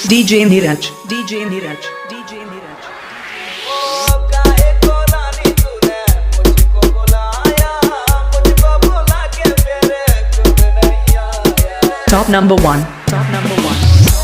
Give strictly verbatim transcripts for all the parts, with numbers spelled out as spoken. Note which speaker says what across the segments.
Speaker 1: DJ Neeraj DJ Neeraj DJ Neeraj. Top number one. Top number one.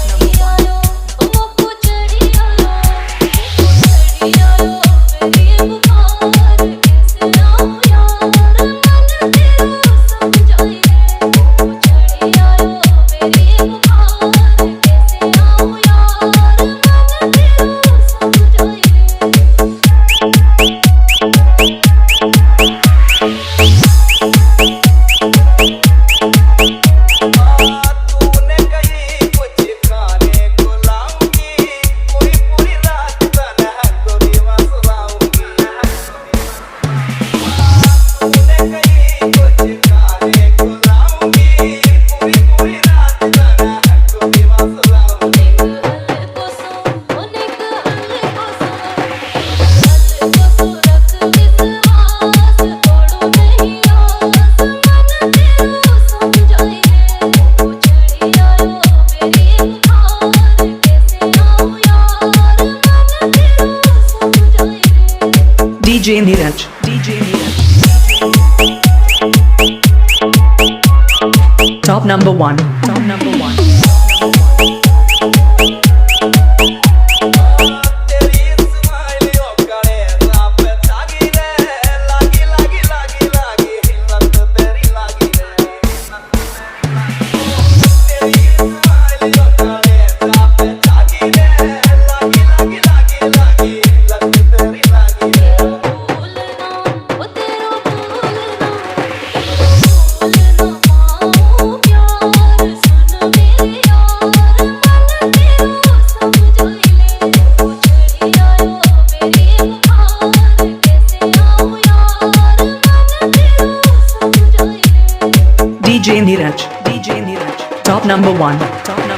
Speaker 1: DJ Neeraj DJ Neeraj. Top number one. Top number one. DJ Neeraj DJ Neeraj. Top number one. Top